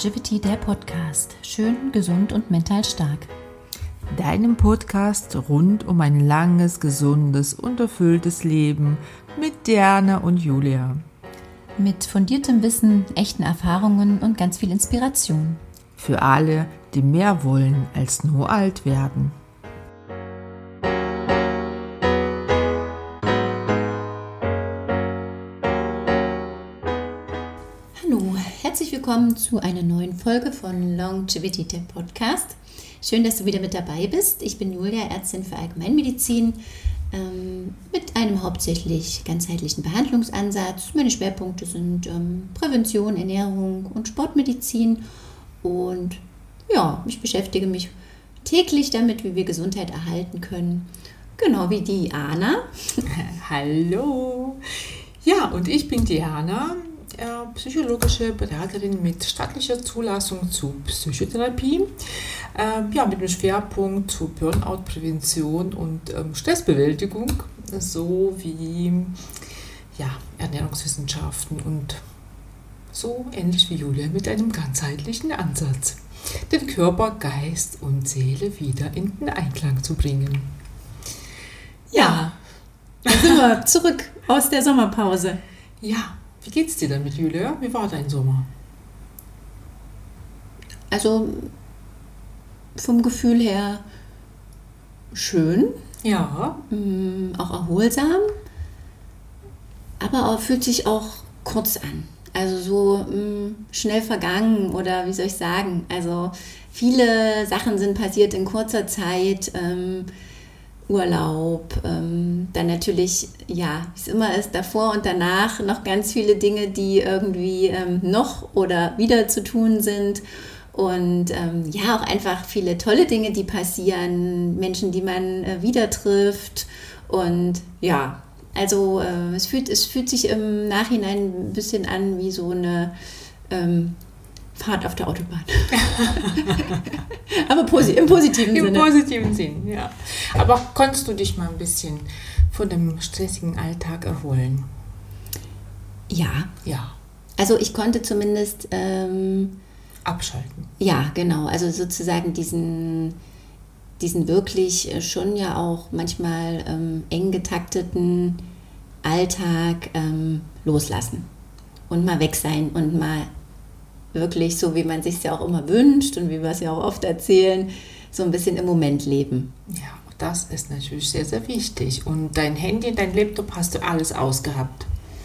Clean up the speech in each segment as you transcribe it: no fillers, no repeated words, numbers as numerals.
Longevity, der Podcast. Schön, gesund und mental stark. Deinem Podcast rund um ein langes, gesundes und erfülltes Leben mit Diana und Julia. Mit fundiertem Wissen, echten Erfahrungen und ganz viel Inspiration. Für alle, die mehr wollen als nur alt werden. Hallo, herzlich willkommen zu einer neuen Folge von Longevity, der Podcast. Schön, dass du wieder mit dabei bist. Ich bin Julia, Ärztin für Allgemeinmedizin mit einem hauptsächlich ganzheitlichen Behandlungsansatz. Meine Schwerpunkte sind Prävention, Ernährung und Sportmedizin. Und ja, ich beschäftige mich täglich damit, wie wir Gesundheit erhalten können. Genau wie Diana. Hallo. Ja, und ich bin Diana, psychologische Beraterin mit staatlicher Zulassung zu Psychotherapie, mit dem Schwerpunkt zu Burnout-Prävention und Stressbewältigung, sowie Ernährungswissenschaften und so ähnlich wie Julia mit einem ganzheitlichen Ansatz, den Körper, Geist und Seele wieder in den Einklang zu bringen. Ja, dann sind wir zurück aus der Sommerpause. Ja, wie geht's dir denn mit Julia? Wie war dein Sommer? Also vom Gefühl her schön, Ja. auch erholsam, aber fühlt sich auch kurz an. Also so schnell vergangen oder wie soll ich sagen, also viele Sachen sind passiert in kurzer Zeit, Urlaub, dann natürlich, wie es immer ist, davor und danach noch ganz viele Dinge, die irgendwie noch oder wieder zu tun sind und auch einfach viele tolle Dinge, die passieren, Menschen, die man wieder trifft und ja, also es fühlt sich im Nachhinein ein bisschen an wie so eine Fahrt auf der Autobahn. Aber im positiven Sinne. Im positiven Sinn, ja. Aber konntest du dich mal ein bisschen von dem stressigen Alltag erholen? Ja. Ja. Also ich konnte zumindest Abschalten. Ja, genau. Also sozusagen diesen wirklich schon ja auch manchmal eng getakteten Alltag loslassen und mal weg sein und mal wirklich so, wie man sich ja auch immer wünscht und wie wir es ja auch oft erzählen, so ein bisschen im Moment leben. Ja, das ist natürlich sehr, sehr wichtig. Und dein Handy, dein Laptop, hast du alles ausgehabt?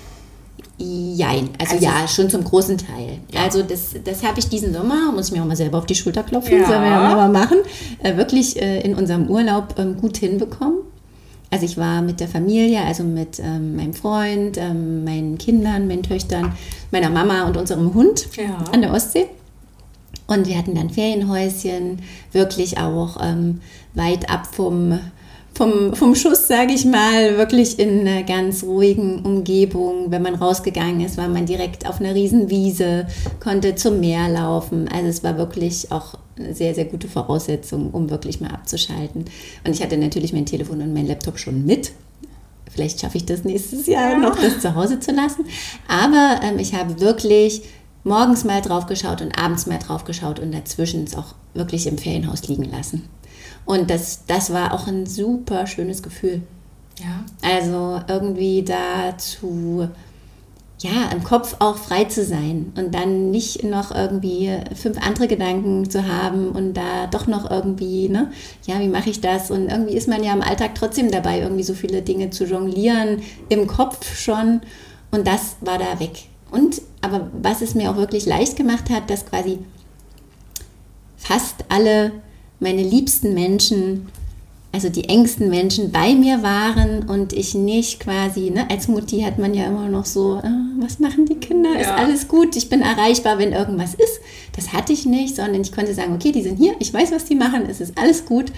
Jein, also schon zum großen Teil. Ja. Also das habe ich diesen Sommer, muss ich mir auch mal selber auf die Schulter klopfen, sollen wir ja mal machen, wirklich in unserem Urlaub gut hinbekommen. Also ich war mit der Familie, also mit meinem Freund, meinen Kindern, meinen Töchtern, meiner Mama und unserem Hund an der Ostsee. Und wir hatten dann Ferienhäuschen, wirklich auch weit ab vom Schuss, sage ich mal, wirklich in einer ganz ruhigen Umgebung. Wenn man rausgegangen ist, war man direkt auf einer Riesenwiese, konnte zum Meer laufen. Also es war wirklich auch eine sehr, sehr gute Voraussetzung, um wirklich mal abzuschalten. Und ich hatte natürlich mein Telefon und mein Laptop schon mit. Vielleicht schaffe ich das nächstes Jahr noch, das zu Hause zu lassen. Aber ich habe wirklich morgens mal drauf geschaut und abends mal drauf geschaut und dazwischen es auch wirklich im Ferienhaus liegen lassen. Und das war auch ein super schönes Gefühl. Ja. Also irgendwie dazu, im Kopf auch frei zu sein und dann nicht noch irgendwie 5 andere Gedanken zu haben und da doch noch irgendwie, wie mache ich das? Und irgendwie ist man ja im Alltag trotzdem dabei, irgendwie so viele Dinge zu jonglieren, im Kopf schon. Und das war da weg. Aber was es mir auch wirklich leicht gemacht hat, dass quasi fast alle meine liebsten Menschen, also die engsten Menschen bei mir waren und ich nicht quasi, als Mutti hat man ja immer noch so, was machen die Kinder, ist alles gut, ich bin erreichbar, wenn irgendwas ist. Das hatte ich nicht, sondern ich konnte sagen, okay, die sind hier, ich weiß, was die machen, es ist alles gut.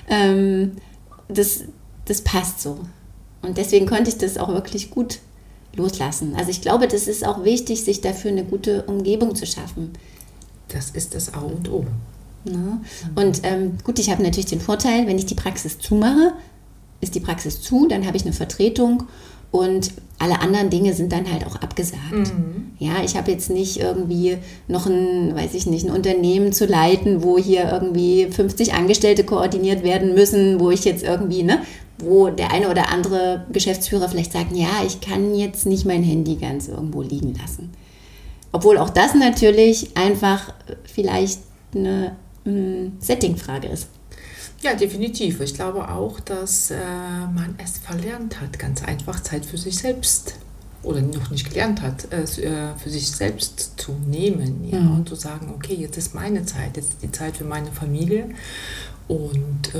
Das passt so. Und deswegen konnte ich das auch wirklich gut loslassen. Also ich glaube, das ist auch wichtig, sich dafür eine gute Umgebung zu schaffen. Das ist das A und O. Ja. Und ich habe natürlich den Vorteil, wenn ich die Praxis zumache, ist die Praxis zu, dann habe ich eine Vertretung Und alle anderen Dinge sind dann halt auch abgesagt. Ja, ich habe jetzt nicht irgendwie noch ein Unternehmen zu leiten, wo hier irgendwie 50 Angestellte koordiniert werden müssen, wo ich jetzt irgendwie, wo der eine oder andere Geschäftsführer vielleicht sagt, ja, ich kann jetzt nicht mein Handy ganz irgendwo liegen lassen. Obwohl auch das natürlich einfach vielleicht eine Settingfrage ist. Ja, definitiv. Ich glaube auch, dass man es verlernt hat, ganz einfach Zeit für sich selbst oder noch nicht gelernt hat, für sich selbst zu nehmen, ja, und zu sagen, okay, jetzt ist meine Zeit, jetzt ist die Zeit für meine Familie. Und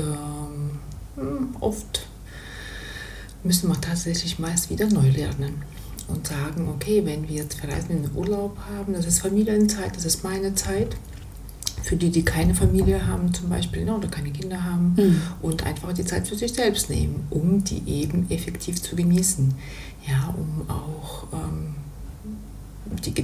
oft müssen wir tatsächlich meist wieder neu lernen und sagen, okay, wenn wir jetzt verreisen in den Urlaub haben, das ist Familienzeit, das ist meine Zeit. Für die, die keine Familie haben zum Beispiel, oder keine Kinder haben, und einfach die Zeit für sich selbst nehmen, um die eben effektiv zu genießen. Ja, um auch die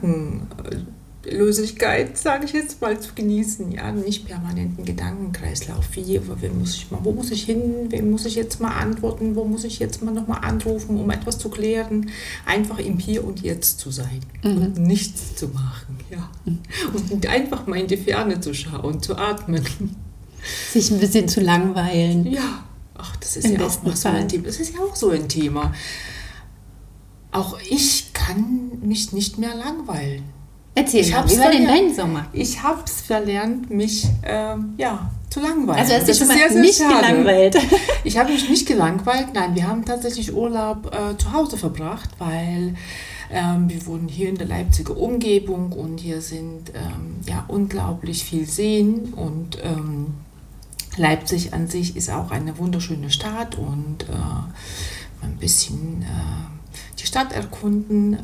Gedankenlosigkeit, sage ich jetzt mal, zu genießen. Ja, nicht permanenten Gedankenkreislauf. Wo muss ich hin? Wem muss ich jetzt mal antworten? Wo muss ich jetzt mal nochmal anrufen, um etwas zu klären? Einfach im Hier und Jetzt zu sein und nichts zu machen. Ja. Und einfach mal in die Ferne zu schauen, zu atmen. Sich ein bisschen zu langweilen. Ja, das ist ja auch mal so ein Thema. Das ist ja auch so ein Thema. Auch ich kann mich nicht mehr langweilen. Erzähl mal, wie war denn dein Sommer? Ich habe es verlernt, mich zu langweilen. Also hast du dich schon mal nicht gelangweilt? Ich habe mich nicht gelangweilt. Nein, wir haben tatsächlich Urlaub zu Hause verbracht, weil wir wohnen hier in der Leipziger Umgebung und hier sind unglaublich viel Seen und Leipzig an sich ist auch eine wunderschöne Stadt und ein bisschen die Stadt erkunden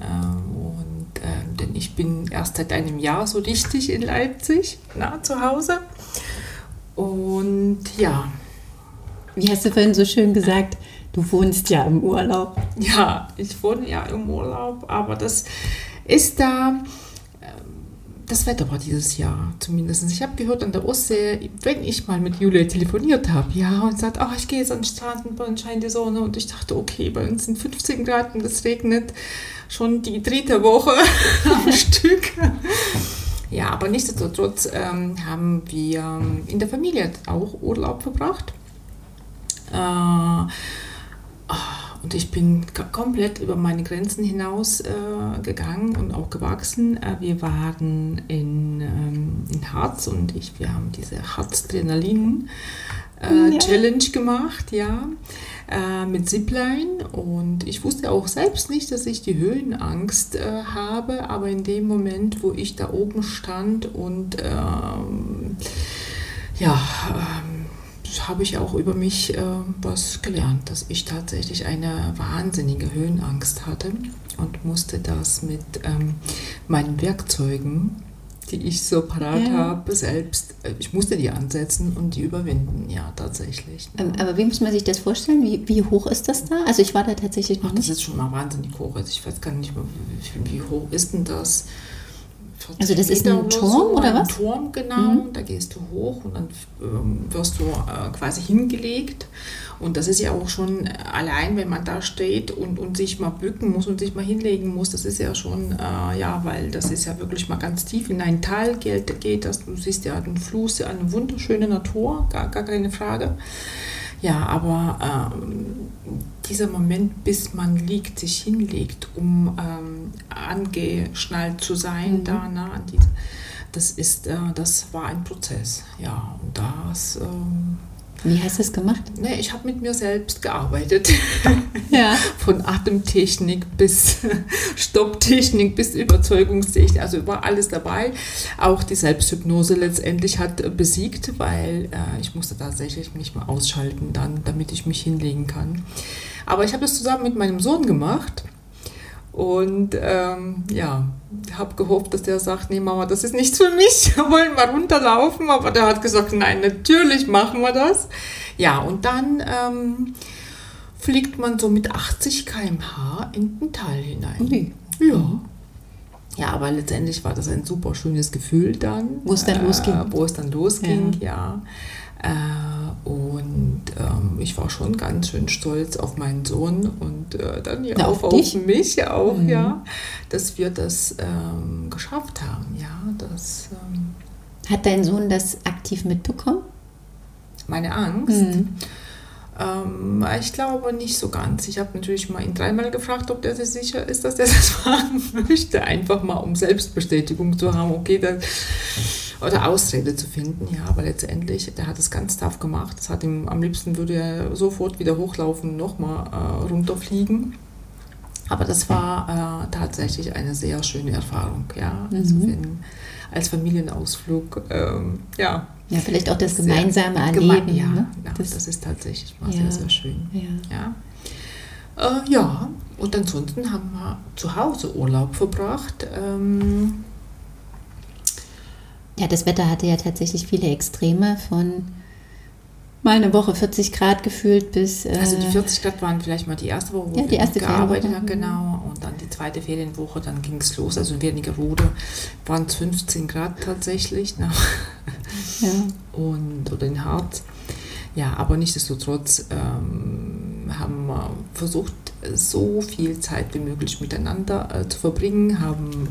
denn ich bin erst seit einem Jahr so richtig in Leipzig, zu Hause. Und ja. Wie hast du vorhin so schön gesagt, du wohnst ja im Urlaub. Ja, ich wohne ja im Urlaub, aber das ist da. Das Wetter war dieses Jahr zumindest. Ich habe gehört an der Ostsee, wenn ich mal mit Julia telefoniert habe, und sagt, ich gehe jetzt an den Strand und bei uns scheint die Sonne. Und ich dachte, okay, bei uns sind 15 Grad und es regnet schon die 3. Woche am Stück. Ja, aber nichtsdestotrotz haben wir in der Familie auch Urlaub verbracht. Und ich bin komplett über meine Grenzen hinaus gegangen und auch gewachsen. Wir waren in Harz und wir haben diese Harz-Adrenalin-Challenge gemacht, mit Zipline. Und ich wusste auch selbst nicht, dass ich die Höhenangst habe, aber in dem Moment, wo ich da oben stand und habe ich auch über mich was gelernt, dass ich tatsächlich eine wahnsinnige Höhenangst hatte und musste das mit meinen Werkzeugen, die ich so parat habe, selbst, ich musste die ansetzen und die überwinden, tatsächlich. Aber wie muss man sich das vorstellen? Wie hoch ist das da? Also ich war da tatsächlich noch nicht. Das ist schon mal wahnsinnig hoch. Also ich weiß gar nicht, wie hoch ist denn das? Also das ist ein Turm oder was? Ein Turm, genau. Da gehst du hoch und dann wirst du quasi hingelegt. Und das ist ja auch schon allein, wenn man da steht und sich mal bücken muss und sich mal hinlegen muss, das ist ja schon, weil das ist ja wirklich mal ganz tief in ein Tal geht. Du siehst ja den Fluss, eine wunderschöne Natur, gar keine Frage. Ja, aber dieser Moment, bis man sich hinlegt, um angeschnallt zu sein, da nah an das war ein Prozess. Ja, und das. Wie hast du es gemacht? Ich habe mit mir selbst gearbeitet. Ja. Von Atemtechnik bis Stopptechnik bis Überzeugungstechnik. Also war alles dabei. Auch die Selbsthypnose letztendlich hat besiegt, weil ich musste tatsächlich mich mal ausschalten, damit ich mich hinlegen kann. Aber ich habe das zusammen mit meinem Sohn gemacht. Und habe gehofft, dass der sagt, nee Mama, das ist nichts für mich, wir wollen mal runterlaufen. Aber der hat gesagt, nein, natürlich machen wir das. Ja, und dann fliegt man so mit 80 km/h in den Tal hinein. Okay. Ja. Ja, aber letztendlich war das ein super schönes Gefühl dann. Wo es dann losging. Ja. Und ich war schon ganz schön stolz auf meinen Sohn und dann ja auf auch dich? auf mich auch, ja, dass wir das geschafft haben. Ja, Hat dein Sohn das aktiv mitbekommen? meine Angst. Ich glaube nicht so ganz. Ich habe natürlich mal ihn 3-mal gefragt, ob der sich sicher ist, dass er das machen möchte. Einfach mal, um Selbstbestätigung zu haben, okay, oder Ausrede zu finden. Ja, aber letztendlich, der hat es ganz tough gemacht. Das hat ihm, am liebsten würde er sofort wieder hochlaufen, nochmal runterfliegen. Aber das war tatsächlich eine sehr schöne Erfahrung. Ja, also als Familienausflug, ja. Ja, vielleicht auch das gemeinsame Erleben. Ja, ne? ja, das ist tatsächlich mal Ja. sehr, sehr schön. Ja. Ja. Ja, und ansonsten haben wir zu Hause Urlaub verbracht. Ja, das Wetter hatte ja tatsächlich viele Extreme, von mal eine Woche 40 Grad gefühlt bis... Also die 40 Grad waren vielleicht mal die erste Woche, wo Ja, die wir erste gearbeitet haben, Ferienwoche. genau. Und dann die zweite Ferienwoche, dann ging es los. Also in Wernigerode waren es 15 Grad tatsächlich. Ne? Ja. Oder in Harz. Ja, aber nichtsdestotrotz haben wir versucht, so viel Zeit wie möglich miteinander zu verbringen, haben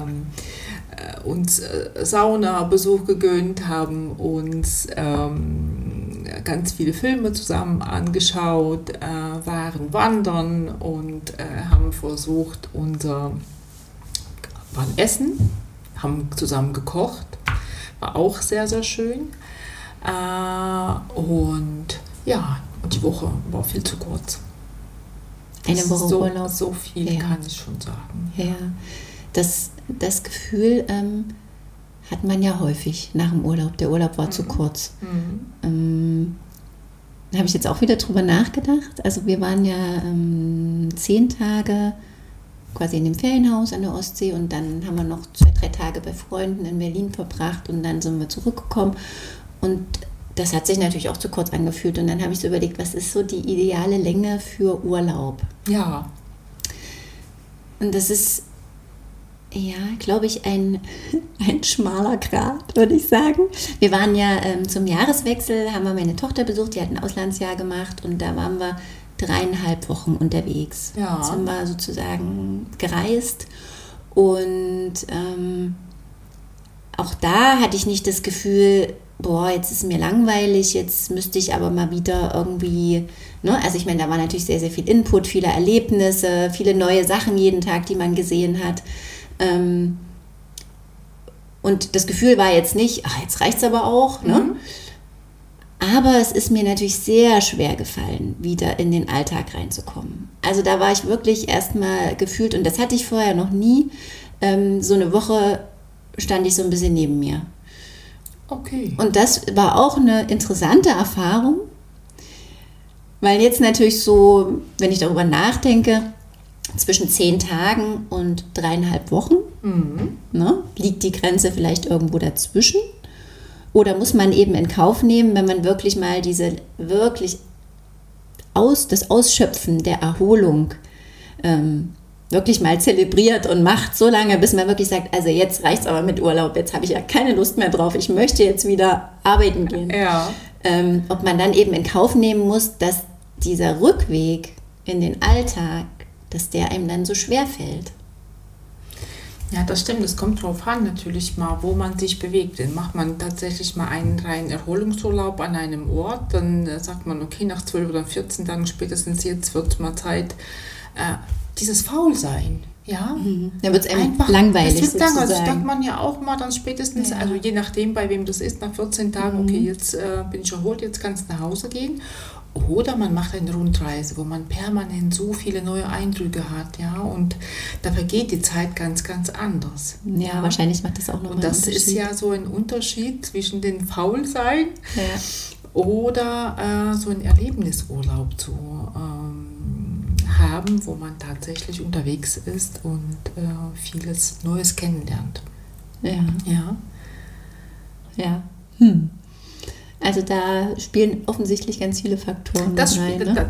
uns Saunabesuch gegönnt, haben uns ganz viele Filme zusammen angeschaut, waren wandern und haben versucht, waren essen, haben zusammen gekocht, war auch sehr, sehr schön. Und ja, und die Woche war viel zu kurz. Eine Woche Urlaub. So viel kann ich schon sagen. Ja, das Gefühl hat man ja häufig nach dem Urlaub. Der Urlaub war zu kurz. Da habe ich jetzt auch wieder drüber nachgedacht. Also wir waren ja 10 Tage quasi in dem Ferienhaus an der Ostsee und dann haben wir noch 2-3 Tage bei Freunden in Berlin verbracht und dann sind wir zurückgekommen. Und das hat sich natürlich auch zu kurz angefühlt. Und dann habe ich so überlegt, was ist so die ideale Länge für Urlaub? Ja. Und das ist, ja, glaube ich, ein schmaler Grat, würde ich sagen. Wir waren ja zum Jahreswechsel, haben wir meine Tochter besucht, die hat ein Auslandsjahr gemacht und da waren wir 3,5 Wochen unterwegs. Ja. Jetzt sind wir sozusagen gereist und auch da hatte ich nicht das Gefühl, boah, jetzt ist mir langweilig, jetzt müsste ich aber mal wieder irgendwie, ne? Also ich meine, da war natürlich sehr, sehr viel Input, viele Erlebnisse, viele neue Sachen jeden Tag, die man gesehen hat. Und das Gefühl war jetzt nicht, ach, jetzt reicht es aber auch, ne? Aber es ist mir natürlich sehr schwer gefallen, wieder in den Alltag reinzukommen. Also da war ich wirklich erstmal gefühlt, und das hatte ich vorher noch nie, so eine Woche stand ich so ein bisschen neben mir. Okay. Und das war auch eine interessante Erfahrung, weil jetzt natürlich so, wenn ich darüber nachdenke, zwischen 10 Tagen und 3,5 Wochen, ne, liegt die Grenze vielleicht irgendwo dazwischen? Oder muss man eben in Kauf nehmen, wenn man wirklich mal das Ausschöpfen der Erholung wirklich mal zelebriert und macht, so lange, bis man wirklich sagt, also jetzt reicht es aber mit Urlaub, jetzt habe ich ja keine Lust mehr drauf, ich möchte jetzt wieder arbeiten gehen. Ja. Ob man dann eben in Kauf nehmen muss, dass dieser Rückweg in den Alltag, dass der einem dann so schwer fällt. Ja, das stimmt. Es kommt darauf an, natürlich mal, wo man sich bewegt. Dann macht man tatsächlich mal einen reinen Erholungsurlaub an einem Ort. Dann sagt man, okay, nach 12 oder 14 Tagen spätestens jetzt wird es mal Zeit, dieses Faulsein. Ja, Da wird es einfach langweilig das wird lang, also sozusagen. sagt man ja auch mal dann spätestens, also je nachdem, bei wem das ist, nach 14 Tagen, okay, jetzt bin ich erholt, jetzt kannst du nach Hause gehen. Oder man macht eine Rundreise, wo man permanent so viele neue Eindrücke hat, ja, und da vergeht die Zeit ganz, ganz anders. Ja, wahrscheinlich macht das auch noch Und einen das Unterschied. ist ja so ein Unterschied zwischen dem Faulsein oder so einen Erlebnisurlaub zu haben, wo man tatsächlich unterwegs ist und vieles Neues kennenlernt. Ja. Ja. Ja. Also da spielen offensichtlich ganz viele Faktoren Das rein. spielt,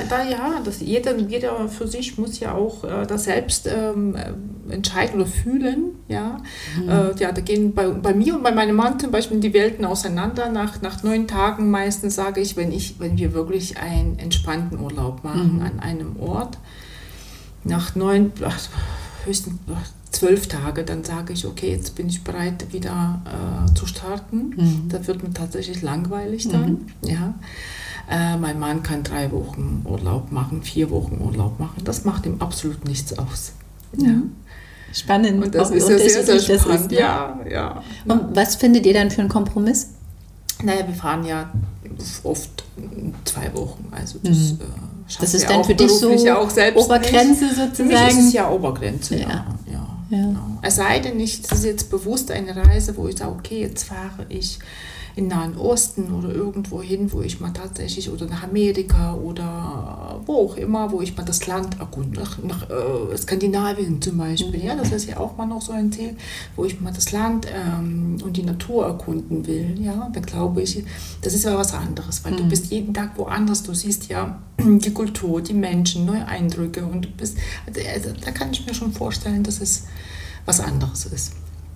jeder für sich muss ja auch das selbst entscheiden oder fühlen. Ja, da gehen bei mir und bei meinem Mann zum Beispiel die Welten auseinander. Nach 9 Tagen meistens sage ich, wenn wir wirklich einen entspannten Urlaub machen an einem Ort, nach 9, höchstens 12 Tage, dann sage ich, okay, jetzt bin ich bereit, wieder zu starten. Da wird mir tatsächlich langweilig dann. Ja. Mein Mann kann 3 Wochen Urlaub machen, 4 Wochen Urlaub machen. Das macht ihm absolut nichts aus. Ja. Spannend. Und das ist ja sehr, sehr spannend. Ja. Und was findet ihr dann für einen Kompromiss? Naja, wir fahren ja oft 2 Wochen. Also das ist dann für dich so Obergrenze nicht. sozusagen? Für mich ist es ja Obergrenze, ja. Genau. Es sei denn nicht, es ist jetzt bewusst eine Reise, wo ich sage, okay, jetzt fahre ich in den Nahen Osten oder irgendwo hin, wo ich mal tatsächlich, oder nach Amerika oder wo auch immer, wo ich mal das Land erkunde, nach Skandinavien zum Beispiel, ja, das ist ja auch mal noch so ein Ziel, wo ich mal das Land und die Natur erkunden will, ja, da glaube ich, das ist ja was anderes, weil du bist jeden Tag woanders, du siehst ja die Kultur, die Menschen, neue Eindrücke und du bist, da kann ich mir schon vorstellen, dass es was anderes ist.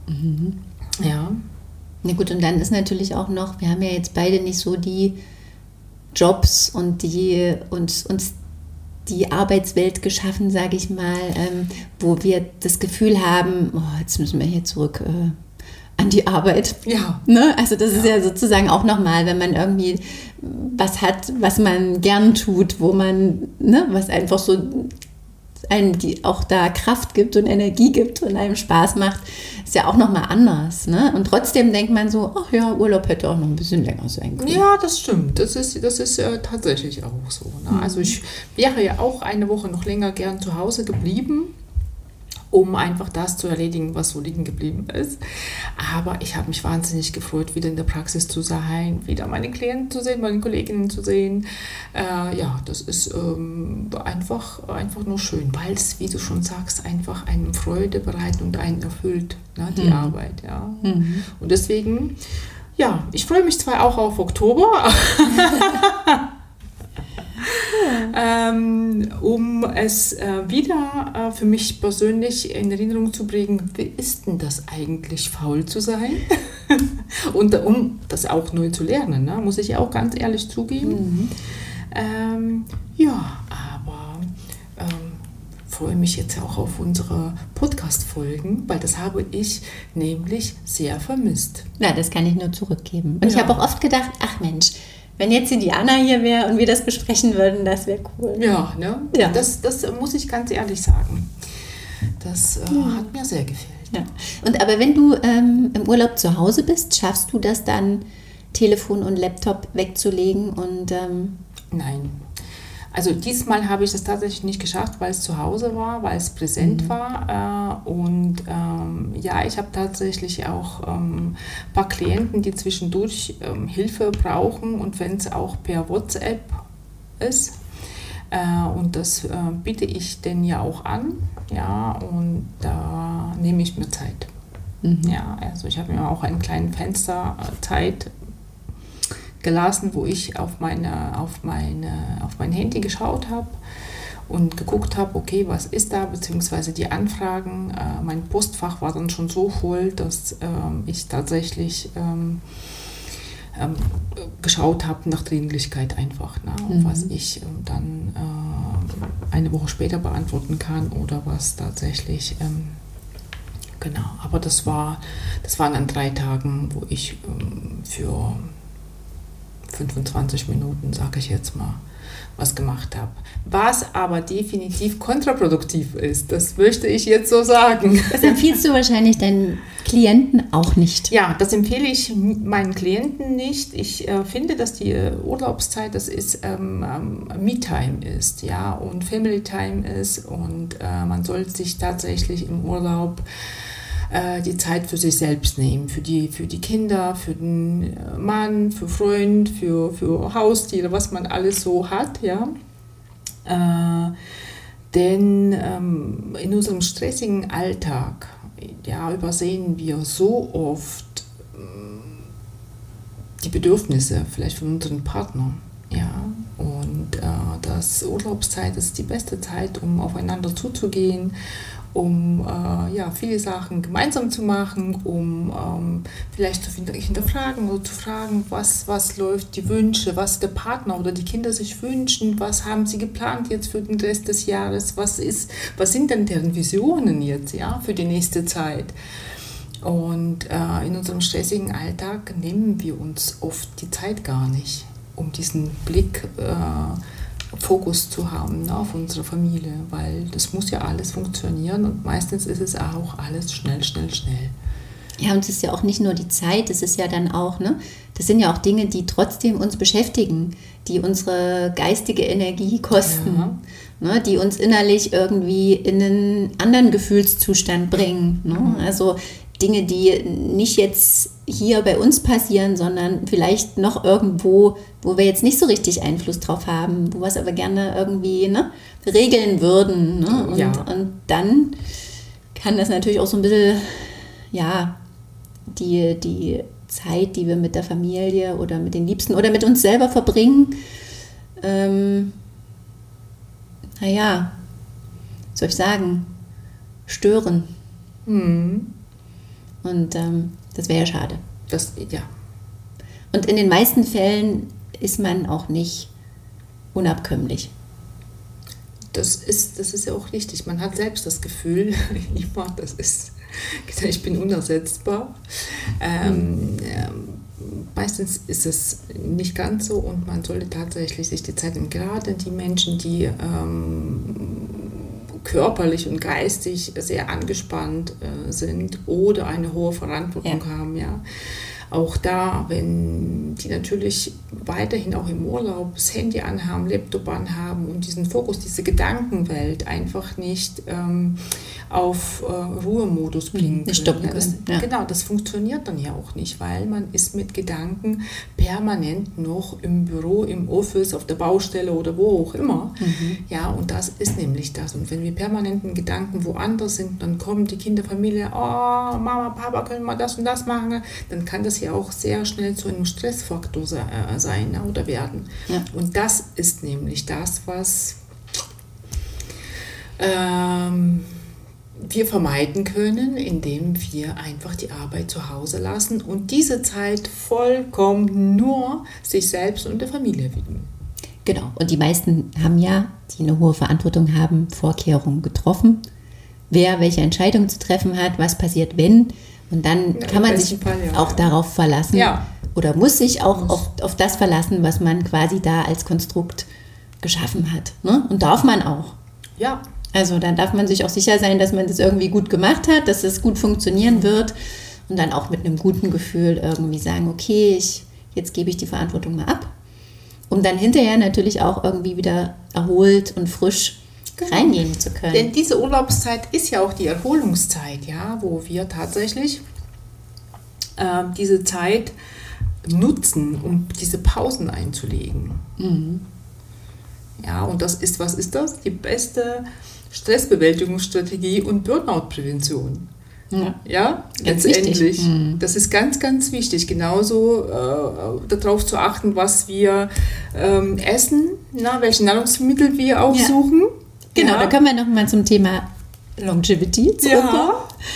Ja. Na gut, und dann ist natürlich auch noch, wir haben ja jetzt beide nicht so die Jobs und die uns die Arbeitswelt geschaffen, sage ich mal, wo wir das Gefühl haben, jetzt müssen wir hier zurück an die Arbeit. Ja. Ne? Also das ist ja sozusagen auch nochmal, wenn man irgendwie was hat, was man gern tut, wo man, ne, was einfach so einem die auch da Kraft gibt und Energie gibt und einem Spaß macht, ist ja auch nochmal anders. Ne? Und trotzdem denkt man so, ach ja, Urlaub hätte auch noch ein bisschen länger sein können. Ja, das stimmt. Das ist tatsächlich auch so. Ne? Also ich wäre ja auch eine Woche noch länger gern zu Hause geblieben, um einfach das zu erledigen, was so liegen geblieben ist. Aber ich habe mich wahnsinnig gefreut, wieder in der Praxis zu sein, wieder meine Klienten zu sehen, meine Kolleginnen zu sehen. Das ist einfach nur schön, weil es, wie du schon sagst, einfach eine Freude bereitet und einen erfüllt, ne, die Arbeit. Ja. Und deswegen, ja, ich freue mich zwar auch auf Oktober, um es wieder für mich persönlich in Erinnerung zu bringen, wie ist denn das eigentlich, faul zu sein? Und um das auch neu zu lernen, ne? Muss ich auch ganz ehrlich zugeben. Freue mich jetzt auch auf unsere Podcast-Folgen, weil das habe ich nämlich sehr vermisst. Ja, das kann ich nur zurückgeben. Und ich habe auch oft gedacht, ach Mensch, wenn jetzt die Diana hier wäre und wir das besprechen würden, das wäre cool. Ja, ne? Ja. Das muss ich ganz ehrlich sagen. Das hat mir sehr gefällt. Ja. Aber wenn du im Urlaub zu Hause bist, schaffst du das dann, Telefon und Laptop wegzulegen? Und Nein. Also diesmal habe ich das tatsächlich nicht geschafft, weil es zu Hause war, weil es präsent war. Ich habe tatsächlich auch ein paar Klienten, die zwischendurch Hilfe brauchen und wenn es auch per WhatsApp ist. Und das biete ich denen ja auch an. Ja, und da nehme ich mir Zeit. Ja, also ich habe mir auch einen kleinen Fenster Zeit gelassen, wo ich auf mein Handy geschaut habe und geguckt habe, okay, was ist da, beziehungsweise die Anfragen. Mein Postfach war dann schon so voll, dass ich tatsächlich geschaut habe nach Dringlichkeit einfach, ne? Was ich dann eine Woche später beantworten kann oder was tatsächlich genau. Aber das waren an 3 Tagen, wo ich für 25 Minuten, sage ich jetzt mal, was gemacht habe. Was aber definitiv kontraproduktiv ist, das möchte ich jetzt so sagen. Das empfiehlst du wahrscheinlich deinen Klienten auch nicht. Ja, das empfehle ich meinen Klienten nicht. Ich finde, dass die Urlaubszeit, das ist Me-Time ist, ja, und Family-Time ist und man sollte sich tatsächlich im Urlaub die Zeit für sich selbst nehmen, für die Kinder, für den Mann, für Freund, für Haustiere, was man alles so hat, ja. Denn in unserem stressigen Alltag, ja, übersehen wir so oft die Bedürfnisse vielleicht von unseren Partnern. Ja, und das Urlaubszeit ist die beste Zeit, um aufeinander zuzugehen, um viele Sachen gemeinsam zu machen, um vielleicht zu hinterfragen oder zu fragen, was läuft, die Wünsche, was der Partner oder die Kinder sich wünschen, was haben sie geplant jetzt für den Rest des Jahres, was sind denn deren Visionen jetzt, ja, für die nächste Zeit. Und in unserem stressigen Alltag nehmen wir uns oft die Zeit gar nicht, um diesen Blick, Fokus zu haben auf unsere Familie, weil das muss ja alles funktionieren und meistens ist es auch alles schnell. Ja, und es ist ja auch nicht nur die Zeit, es ist ja dann auch, ne, das sind ja auch Dinge, die trotzdem uns beschäftigen, die unsere geistige Energie kosten, ne, die uns innerlich irgendwie in einen anderen Gefühlszustand bringen. Ne? Also Dinge, die nicht jetzt hier bei uns passieren, sondern vielleicht noch irgendwo, wo wir jetzt nicht so richtig Einfluss drauf haben, wo wir es aber gerne irgendwie, ne, regeln würden. Ne? Und dann kann das natürlich auch so ein bisschen, ja, die Zeit, die wir mit der Familie oder mit den Liebsten oder mit uns selber verbringen, soll ich sagen, stören. Und das wäre ja schade. Und in den meisten Fällen ist man auch nicht unabkömmlich. Das ist ja auch richtig. Man hat selbst das Gefühl, ich bin unersetzbar. Meistens ist es nicht ganz so und man sollte tatsächlich sich die Zeit nehmen. Gerade die Menschen, die körperlich und geistig sehr angespannt sind oder eine hohe Verantwortung haben, ja. Auch da, wenn die natürlich weiterhin auch im Urlaub das Handy anhaben, Laptop anhaben und diesen Fokus, diese Gedankenwelt einfach nicht auf Ruhemodus bringen können. Stoppen können. Ja. Genau, das funktioniert dann ja auch nicht, weil man ist mit Gedanken permanent noch im Büro, im Office, auf der Baustelle oder wo auch immer. Ja, und das ist nämlich das. Und wenn wir permanent in Gedanken woanders sind, dann kommen die Kinder, Familie, oh, Mama, Papa, können wir das und das machen, dann kann das ja auch sehr schnell zu einem Stressfaktor sein oder werden. Ja. Und das ist nämlich das, was wir vermeiden können, indem wir einfach die Arbeit zu Hause lassen und diese Zeit vollkommen nur sich selbst und der Familie widmen. Genau, und die meisten haben ja, die eine hohe Verantwortung haben, Vorkehrungen getroffen, wer welche Entscheidungen zu treffen hat, was passiert, wenn. Und dann kann man sich auch darauf verlassen oder muss sich auch auf das verlassen, was man quasi da als Konstrukt geschaffen hat. Ne? Und darf man auch. Ja. Also dann darf man sich auch sicher sein, dass man das irgendwie gut gemacht hat, dass es gut funktionieren wird und dann auch mit einem guten Gefühl irgendwie sagen, okay, jetzt gebe ich die Verantwortung mal ab, um dann hinterher natürlich auch irgendwie wieder erholt und frisch reingehen zu können. Denn diese Urlaubszeit ist ja auch die Erholungszeit, ja, wo wir tatsächlich diese Zeit nutzen, um diese Pausen einzulegen. Ja, und was ist das? Die beste Stressbewältigungsstrategie und Burnout-Prävention. Ja, letztendlich. Das ist ganz, ganz wichtig. Genauso darauf zu achten, was wir essen, welche Nahrungsmittel wir aufsuchen. Genau, da können wir nochmal zum Thema Longevity zurückkommen.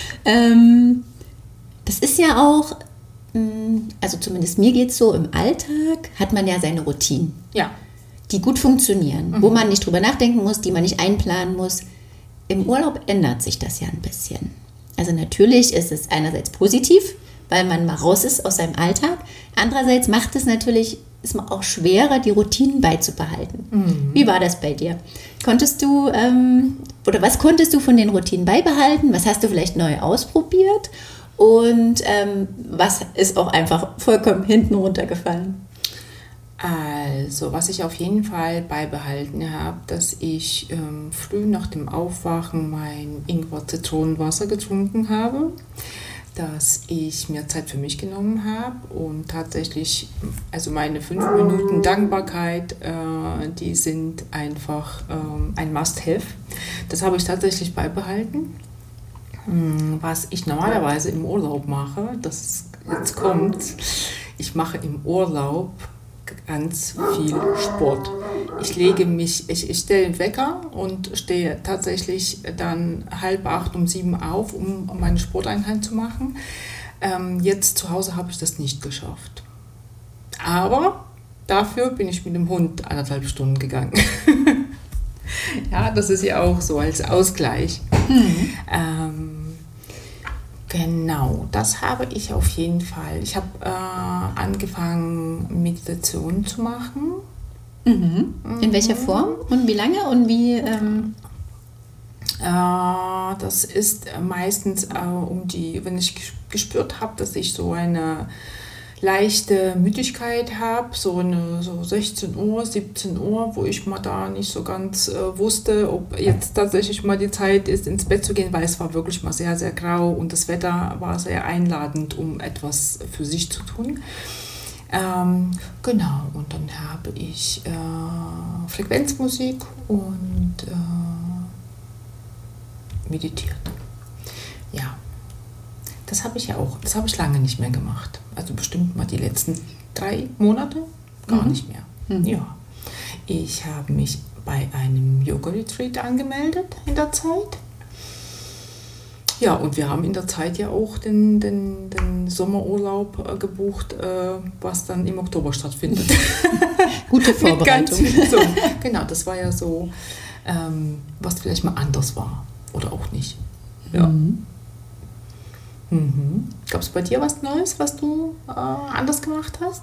Das ist ja auch, also zumindest mir geht es so, im Alltag hat man ja seine Routinen, die gut funktionieren, wo man nicht drüber nachdenken muss, die man nicht einplanen muss. Im Urlaub ändert sich das ja ein bisschen. Also natürlich ist es einerseits positiv, weil man mal raus ist aus seinem Alltag. Andererseits macht es natürlich ist auch schwerer, die Routinen beizubehalten. Wie war das bei dir? Konntest du, oder was konntest du von den Routinen beibehalten? Was hast du vielleicht neu ausprobiert? Und was ist auch einfach vollkommen hinten runtergefallen? Also, was ich auf jeden Fall beibehalten habe, dass ich früh nach dem Aufwachen mein Ingwer-Zitronenwasser getrunken habe, dass ich mir Zeit für mich genommen habe und tatsächlich, also meine 5 Minuten Dankbarkeit, die sind einfach ein Must-Have. Das habe ich tatsächlich beibehalten. Was ich normalerweise im Urlaub mache, das jetzt kommt, ich mache im Urlaub ganz viel Sport. Ich stelle den Wecker und stehe tatsächlich dann 7:30 um 7 auf, um meine Sporteinheit zu machen. Jetzt zu Hause habe ich das nicht geschafft. Aber dafür bin ich mit dem Hund 1,5 Stunden gegangen. Ja, das ist ja auch so als Ausgleich. Genau, das habe ich auf jeden Fall. Ich habe angefangen, Meditation zu machen. In welcher Form und wie lange und wie? Das ist meistens wenn ich gespürt habe, dass ich so eine leichte Müdigkeit habe, so 16 Uhr, 17 Uhr, wo ich mal da nicht so ganz wusste, ob jetzt tatsächlich mal die Zeit ist, ins Bett zu gehen, weil es war wirklich mal sehr, sehr grau und das Wetter war sehr einladend, um etwas für sich zu tun. Genau, und dann habe ich Frequenzmusik und meditiert. Ja. Das habe ich lange nicht mehr gemacht. Also bestimmt mal die letzten 3 Monate gar nicht mehr. Ja. Ich habe mich bei einem Yoga-Retreat angemeldet in der Zeit. Ja, und wir haben in der Zeit ja auch den Sommerurlaub gebucht, was dann im Oktober stattfindet. Gute Vorbereitung. Genau, das war ja so, was vielleicht mal anders war oder auch nicht. Ja. Gab es bei dir was Neues, was du anders gemacht hast?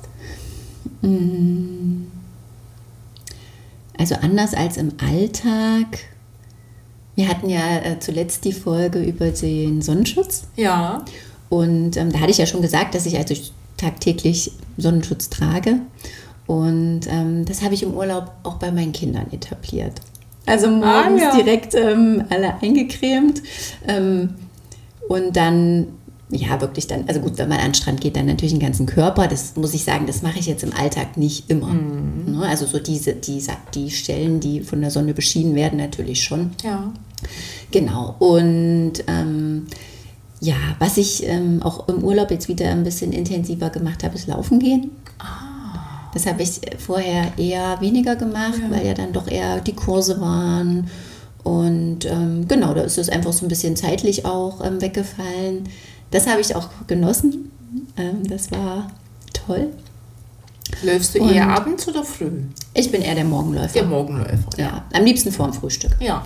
Also anders als im Alltag. Wir hatten ja zuletzt die Folge über den Sonnenschutz. Ja. Und da hatte ich ja schon gesagt, dass ich also tagtäglich Sonnenschutz trage. Und das habe ich im Urlaub auch bei meinen Kindern etabliert. Also morgens direkt alle eingecremt. Und dann, ja wirklich dann, also gut, wenn man an den Strand geht, dann natürlich den ganzen Körper. Das muss ich sagen, das mache ich jetzt im Alltag nicht immer. Ne? Also so die Stellen, die von der Sonne beschienen werden, natürlich schon. Ja. Genau. Und ja, was ich auch im Urlaub jetzt wieder ein bisschen intensiver gemacht habe, ist Laufen gehen. Das habe ich vorher eher weniger gemacht, weil ja dann doch eher die Kurse waren. Und genau, da ist es einfach so ein bisschen zeitlich auch weggefallen. Das habe ich auch genossen. Das war toll. Läufst du eher abends oder früh? Ich bin eher der Morgenläufer. Der Morgenläufer, ja. Am liebsten vorm Frühstück. Ja.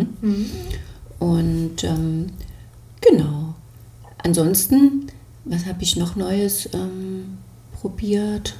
Und genau. Ansonsten, was habe ich noch Neues probiert?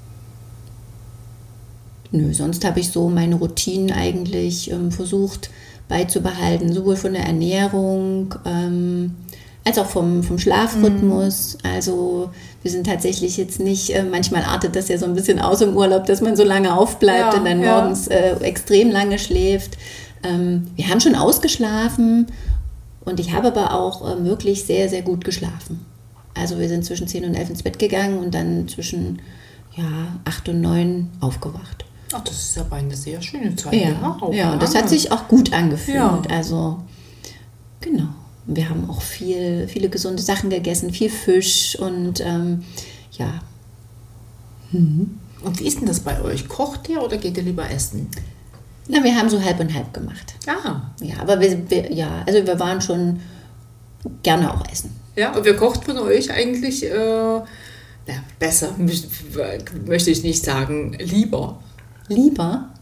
Nö, sonst habe ich so meine Routinen eigentlich versucht beizubehalten, sowohl von der Ernährung als auch vom Schlafrhythmus. Also wir sind tatsächlich jetzt nicht, manchmal artet das ja so ein bisschen aus im Urlaub, dass man so lange aufbleibt und dann morgens extrem lange schläft. Wir haben schon ausgeschlafen und ich habe aber auch wirklich sehr, sehr gut geschlafen. Also wir sind zwischen 10 und 11 ins Bett gegangen und dann zwischen 8 und 9 aufgewacht. Ach, das ist aber eine sehr schöne Zeit. Ja, und das hat sich auch gut angefühlt. Ja. Also, genau. Wir haben auch viele gesunde Sachen gegessen, viel Fisch und ja. Und wie ist denn das bei euch? Kocht ihr oder geht ihr lieber essen? Na, wir haben so halb und halb gemacht. Ah. Ja, aber wir waren schon gerne auch essen. Ja, und wer kocht von euch eigentlich besser, möchte ich nicht sagen, lieber? Lieber?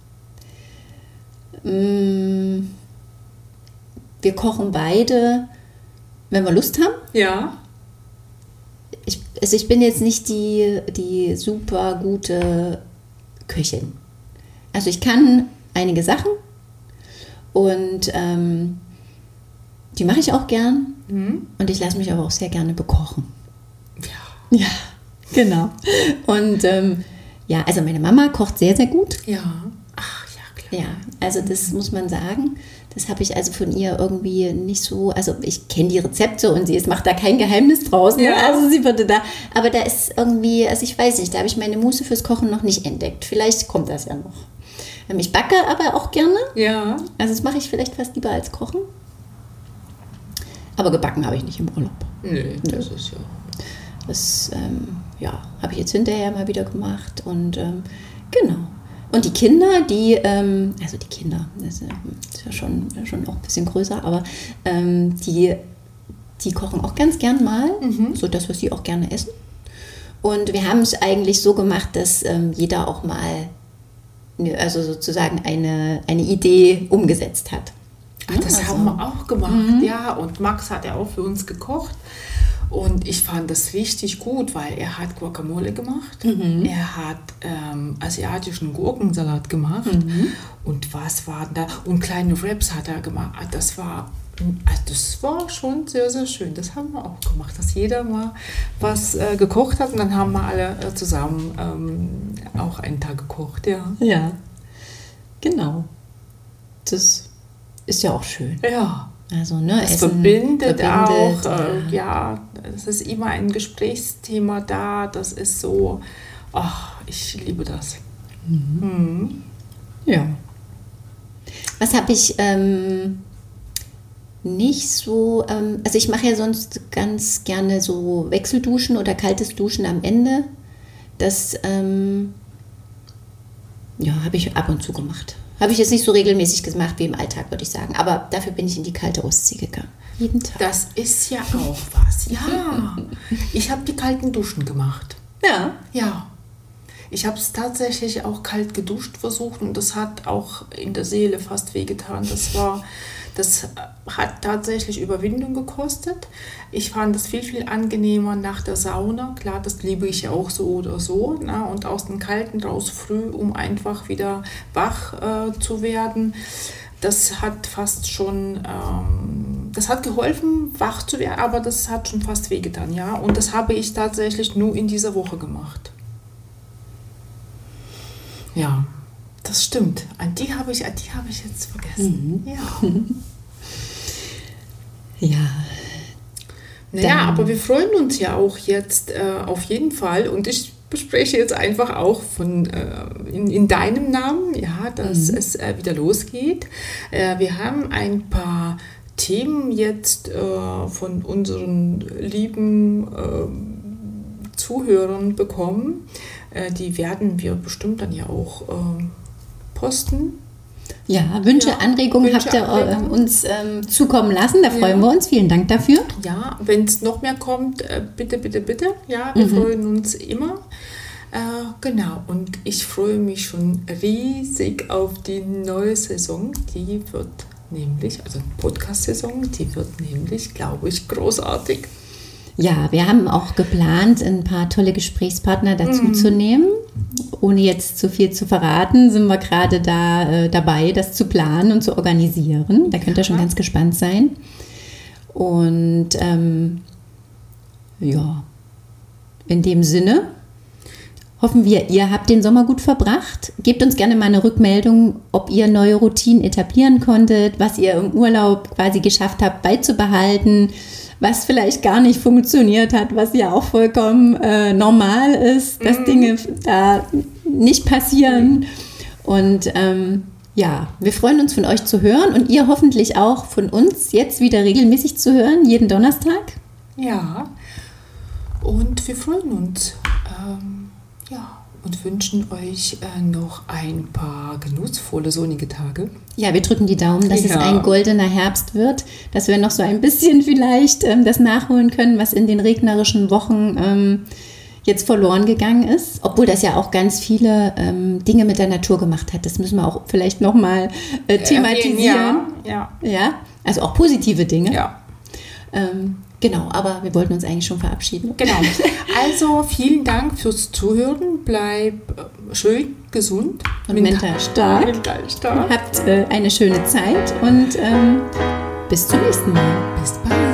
Wir kochen beide, wenn wir Lust haben. Ja. Ich bin jetzt nicht die super gute Köchin. Also ich kann einige Sachen und die mache ich auch gern und ich lasse mich aber auch sehr gerne bekochen. Ja, genau. Und also meine Mama kocht sehr, sehr gut. Ja. Ach, ja, klar. Ja, also das muss man sagen. Das habe ich also von ihr irgendwie nicht so, also ich kenne die Rezepte und sie macht da kein Geheimnis draus. Ja. Also sie würde da, aber da ist irgendwie, also ich weiß nicht, da habe ich meine Muße fürs Kochen noch nicht entdeckt. Vielleicht kommt das ja noch. Ich backe aber auch gerne. Ja. Also das mache ich vielleicht fast lieber als kochen. Aber gebacken habe ich nicht im Urlaub. Nö, das ist ja... Das, ja, habe ich jetzt hinterher mal wieder gemacht und genau. Und die Kinder, also die Kinder, das ist ja schon auch ein bisschen größer, aber die kochen auch ganz gern mal, so das, was sie auch gerne essen. Und wir haben es eigentlich so gemacht, dass jeder auch mal also sozusagen eine Idee umgesetzt hat. Ach, das haben wir auch gemacht, ja. Und Max hat ja auch für uns gekocht. Und ich fand das richtig gut, weil er hat Guacamole gemacht, er hat asiatischen Gurkensalat gemacht und was war da? Und kleine Wraps hat er gemacht. Das war schon sehr, sehr schön. Das haben wir auch gemacht, dass jeder mal was gekocht hat und dann haben wir alle zusammen auch einen Tag gekocht, ja. Ja, genau. Das ist ja auch schön. Ja. Also, ne, das Essen verbindet auch, ja, es ist immer ein Gesprächsthema da, das ist so, ach, ich liebe das. Ja. Was habe ich nicht so, also ich mache ja sonst ganz gerne so Wechselduschen oder kaltes Duschen am Ende. Das habe ich ab und zu gemacht. Habe ich jetzt nicht so regelmäßig gemacht wie im Alltag, würde ich sagen. Aber dafür bin ich in die kalte Ostsee gegangen. Jeden Tag. Das ist ja auch was. Ja, ich habe die kalten Duschen gemacht. Ja. Ja. Ich habe es tatsächlich auch kalt geduscht versucht und das hat auch in der Seele fast wehgetan. Das hat tatsächlich Überwindung gekostet. Ich fand das viel, viel angenehmer nach der Sauna. Klar, das liebe ich ja auch so oder so. Na, und aus dem Kalten raus früh, um einfach wieder wach zu werden. Das hat fast schon, das hat geholfen, wach zu werden, aber das hat schon fast wehgetan. Ja? Und das habe ich tatsächlich nur in dieser Woche gemacht. Ja. Das stimmt. An die habe ich jetzt vergessen. Ja. Ja. Naja, aber wir freuen uns ja auch jetzt auf jeden Fall. Und ich bespreche jetzt einfach auch in deinem Namen, ja, dass es wieder losgeht. Wir haben ein paar Themen jetzt von unseren lieben Zuhörern bekommen. Die werden wir bestimmt dann ja auch posten. Ja, Wünsche, Anregungen habt ihr uns zukommen lassen. Da freuen wir uns. Vielen Dank dafür. Ja, wenn es noch mehr kommt, bitte, bitte, bitte. Ja, wir freuen uns immer. Genau, und ich freue mich schon riesig auf die neue Saison. Die wird nämlich, also Podcast-Saison, die wird nämlich, glaube ich, großartig. Ja, wir haben auch geplant, ein paar tolle Gesprächspartner dazu zu nehmen. Ohne jetzt zu viel zu verraten, sind wir gerade dabei, das zu planen und zu organisieren. Da könnt ihr schon ganz gespannt sein. Und in dem Sinne hoffen wir, ihr habt den Sommer gut verbracht. Gebt uns gerne mal eine Rückmeldung, ob ihr neue Routinen etablieren konntet, was ihr im Urlaub quasi geschafft habt beizubehalten, was vielleicht gar nicht funktioniert hat, was ja auch vollkommen normal ist, dass Dinge da nicht passieren. Und wir freuen uns, von euch zu hören und ihr hoffentlich auch von uns jetzt wieder regelmäßig zu hören, jeden Donnerstag. Ja, und wir freuen uns. Und wünschen euch noch ein paar genussvolle, sonnige Tage. Ja, wir drücken die Daumen, dass es ein goldener Herbst wird, dass wir noch so ein bisschen vielleicht das nachholen können, was in den regnerischen Wochen jetzt verloren gegangen ist. Obwohl das ja auch ganz viele Dinge mit der Natur gemacht hat. Das müssen wir auch vielleicht nochmal thematisieren. Ja, also auch positive Dinge. Ja. Genau, aber wir wollten uns eigentlich schon verabschieden. Genau. Also vielen Dank fürs Zuhören. Bleib schön gesund und mental stark. Habt eine schöne Zeit und bis zum nächsten Mal. Bis bald.